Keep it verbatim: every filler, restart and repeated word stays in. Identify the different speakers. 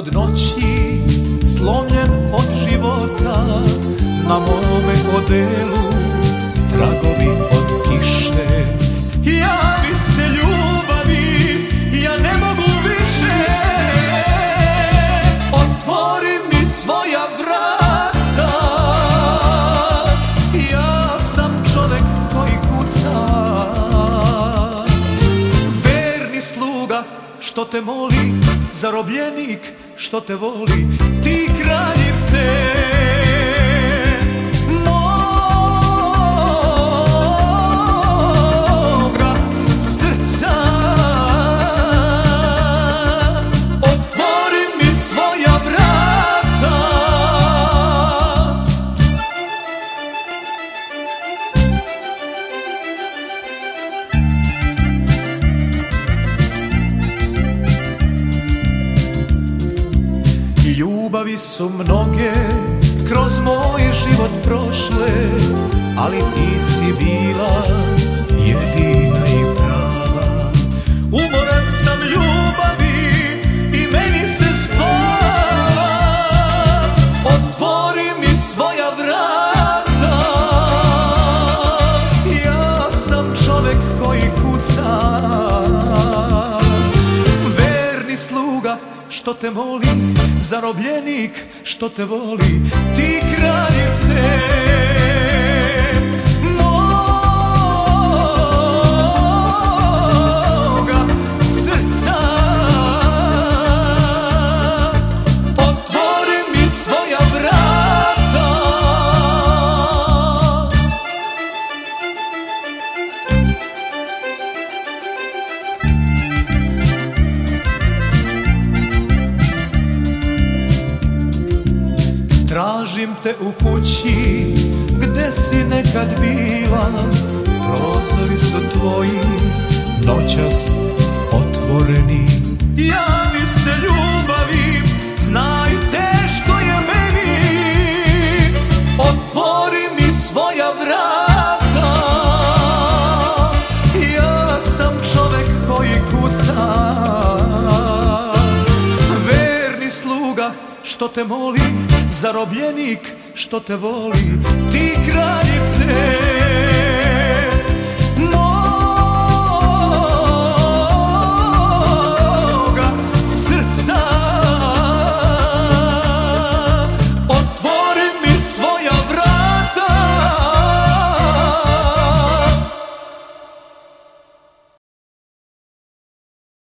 Speaker 1: od noći, slomljen od života, na mome odelu tragovi od kiše. Javi se ljubavi, ja ne mogu više, otvori mi svoja vrata. Ja sam čovek koji kuca, verni sluga što te moli, zarobljenik što te voli, ti kraljice moga srca. Otvori mi svoja vrata. Ljubavi su mnoge kroz moj život prošle, ali ti si bila jedina i prava. Umoran sam ljubavi i meni se spava. Otvori mi svoja vrata. Ja sam čovek koji kuca, verni sluga što te moli, zarobljenik što te voli, ti kraljice moga srca. Otvori mi svoja vrata. Tražim te u kući gde si nekad bila, prozori su tvoji noćas otvoreni. Javi se ljubavi, znaj teško je meni, otvori mi svoja vrata. Ja sam čovek koji kuca, verni sluga što te moli, zarobljenik što te voli, ti kraljice